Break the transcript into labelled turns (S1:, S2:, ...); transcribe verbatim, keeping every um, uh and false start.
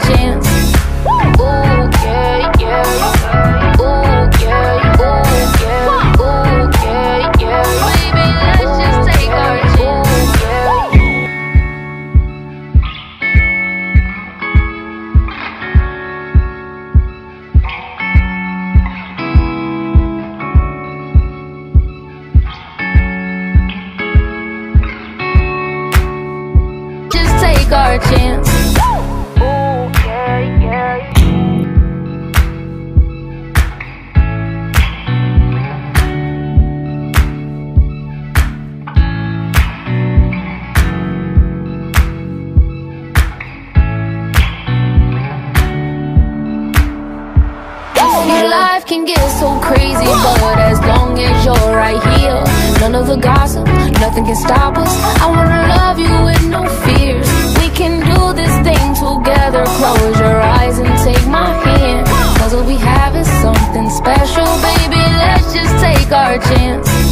S1: chance. Ooh, yeah, yeah. Ooh, yeah, ooh, yeah. Ooh, yeah, yeah. Baby, let's just take our chance. Ooh, yeah. Just take our chance. Life can get so crazy, but as long as you're right here, none of the gossip, nothing can stop us. I wanna love you with no fears. We can do this thing together. Close your eyes and take my hand, 'cause what we have is something special, baby. Let's just take our chance.